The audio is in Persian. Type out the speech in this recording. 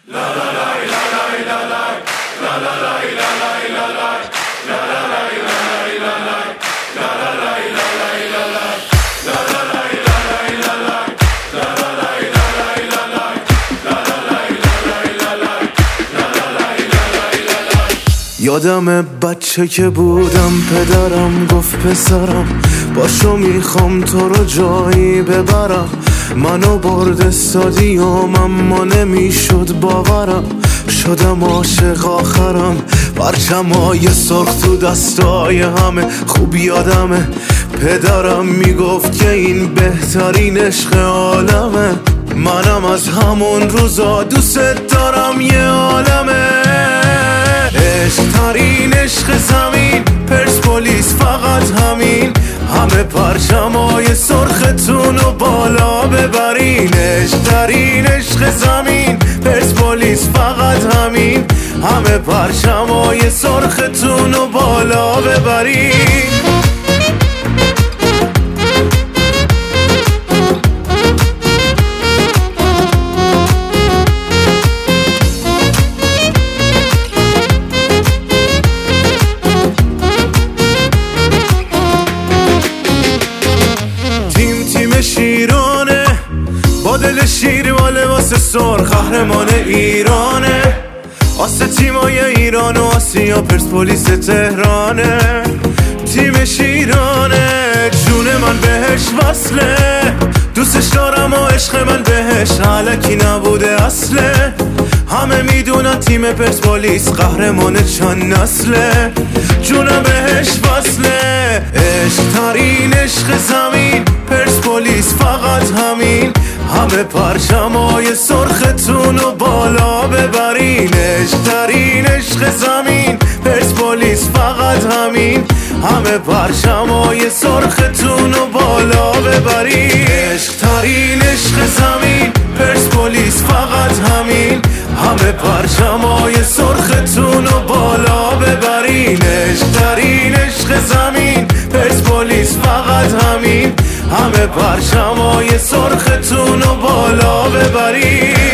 یادم بچه که بودم پدرم گفت پسرم باشو میخوام تو رو جایی ببرم. منو برد استادیوم اما نمیشد باورم، شدم عاشق آخرم. پرچمای سرخ تو دستای همه خوب یادمه، پدرم میگفت که این بهترین عشق عالمه. منم از همون روزا دوست دارم یه عالمه. عشق ترین عشق زمین، پرسپولیس فقط همین، همه پرچمای سرختون رو بالا ببرین. عشق ترین عشق زمین، پرسپولیس فقط همین، همه پرچمای سرختون رو بالا ببرین. شیرانه با دل شیر و لباس سرخ، قهرمان ایرانه. آسه تیمای ایران و آسیا پرسپولیس تهرانه. تیم شیرانه جون من بهش وصله، دوستش دارم و عشق من بهش علکی نبوده اصله. همه میدونن تیم پرسپولیس قهرمان چند نسله، جونم بهش وصله. عشق ترین عشق زمین، پرسپولیس فقط همین، همه پرچمای سرختون رو بالا ببرین. عشق ترین عشق زمین، پرسپولیس فقط همین، همه پرچمای سرختون رو بالا ببرین. عشق ترین عشق زمین، پرسپولیس فقط همین، همه پرچمای سرختون رو بالا ببرین. عشق ترین عشق زمین، پرسپولیس فقط همین، همه پرچمای سرختون رو بالا ببرین.